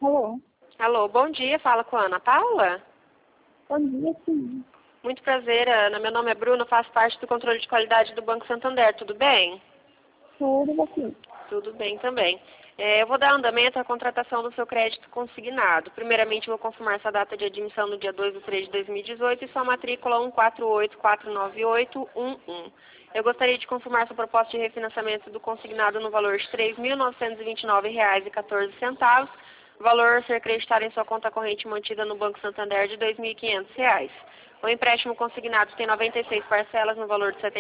Alô? Alô, bom dia. Fala com a Ana Paula? Bom dia, sim. Muito prazer, Ana. Meu nome é Bruno, faço parte do controle de qualidade do Banco Santander. Tudo bem? Tudo aqui. Tudo bem também. Eu vou dar andamento à contratação do seu crédito consignado. Primeiramente, vou confirmar sua data de admissão no dia 2/3/2018 e sua matrícula 14849811. Eu gostaria de confirmar sua proposta de refinanciamento do consignado no valor de R$ 3.929,14, valor a ser creditado em sua conta corrente mantida no Banco Santander de R$ 2.500. O empréstimo consignado tem 96 parcelas no valor de R$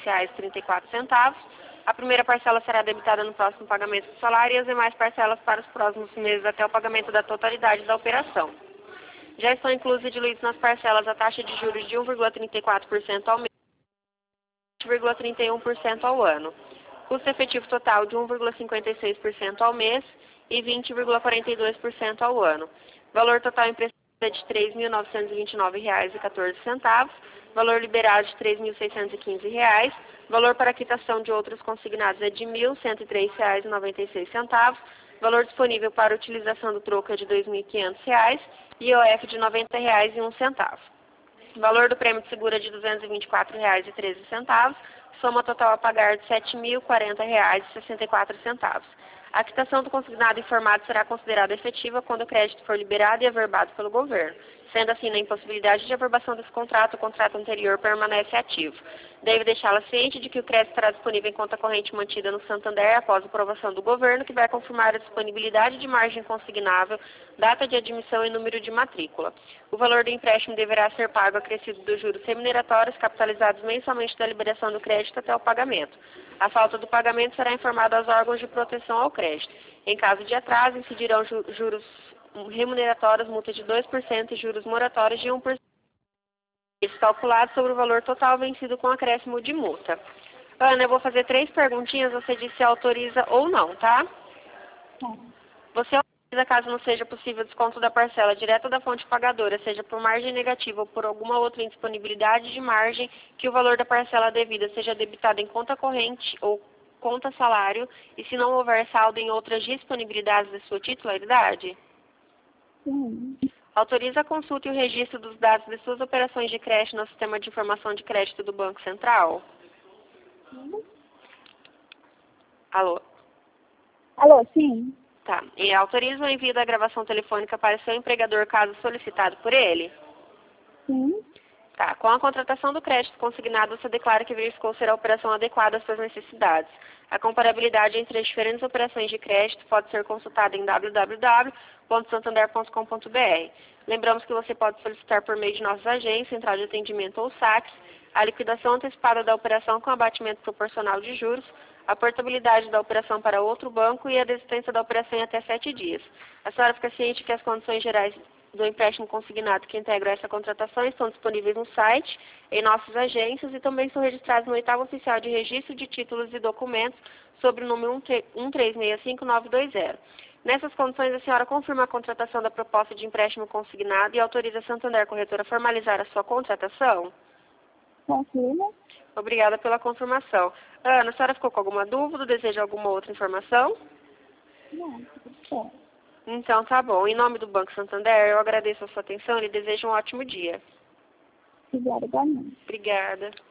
73,34. A primeira parcela será debitada no próximo pagamento do salário e as demais parcelas para os próximos meses até o pagamento da totalidade da operação. Já estão inclusos e diluídos nas parcelas a taxa de juros de 1,34% ao mês e 20,31% ao ano. Custo efetivo total de 1,56% ao mês e 20,42% ao ano. Valor total emprestado é de R$ 3.929,14. Valor liberado de R$ 3.615. Valor para quitação de outros consignados é de R$ 1.103,96. Valor disponível para utilização do troco é de R$ 2.500 e IOF de R$ 90,01. Valor do prêmio de seguro é de R$ 224,13. Soma total a pagar de R$ 7.040,64. A quitação do consignado informado será considerada efetiva quando o crédito for liberado e averbado pelo governo. Sendo assim, na impossibilidade de averbação desse contrato, o contrato anterior permanece ativo. Deve deixá-la ciente de que o crédito estará disponível em conta corrente mantida no Santander após a aprovação do governo, que vai confirmar a disponibilidade de margem consignável, data de admissão e número de matrícula. O valor do empréstimo deverá ser pago acrescido dos juros remuneratórios capitalizados mensalmente da liberação do crédito até o pagamento. A falta do pagamento será informada aos órgãos de proteção ao crédito. Em caso de atraso, incidirão juros remuneratórios, multa de 2% e juros moratórios de 1%. Calculado sobre o valor total vencido com acréscimo de multa. Ana, eu vou fazer 3 perguntinhas, você diz se autoriza ou não, tá? Tá. Você autoriza caso não seja possível desconto da parcela direta da fonte pagadora, seja por margem negativa ou por alguma outra indisponibilidade de margem, que o valor da parcela devida seja debitado em conta corrente ou conta salário, e se não houver saldo em outras disponibilidades de sua titularidade? Sim. Autoriza a consulta e o registro dos dados de suas operações de crédito no Sistema de Informação de Crédito do Banco Central? Alô? Alô, sim. Tá. E autoriza o envio da gravação telefônica para seu empregador caso solicitado por ele? Sim. Tá. Com a contratação do crédito consignado, você declara que verificou ser a operação adequada às suas necessidades. A comparabilidade entre as diferentes operações de crédito pode ser consultada em www.santander.com.br. Lembramos que você pode solicitar por meio de nossas agências, central de atendimento ou saques, a liquidação antecipada da operação com abatimento proporcional de juros, a portabilidade da operação para outro banco e a desistência da operação em até 7 dias. A senhora fica ciente que as condições gerais do empréstimo consignado que integram essa contratação estão disponíveis no site, em nossas agências e também são registrados no 8º Oficial de Registro de Títulos e Documentos sobre o número 1365920. Nessas condições, a senhora confirma a contratação da proposta de empréstimo consignado e autoriza a Santander Corretora a formalizar a sua contratação? Confirma? Obrigada pela confirmação. Ana, a senhora ficou com alguma dúvida? Deseja alguma outra informação? Não, tudo certo. Então, tá bom. Em nome do Banco Santander, eu agradeço a sua atenção e desejo um ótimo dia. Obrigada, igualmente. Obrigada.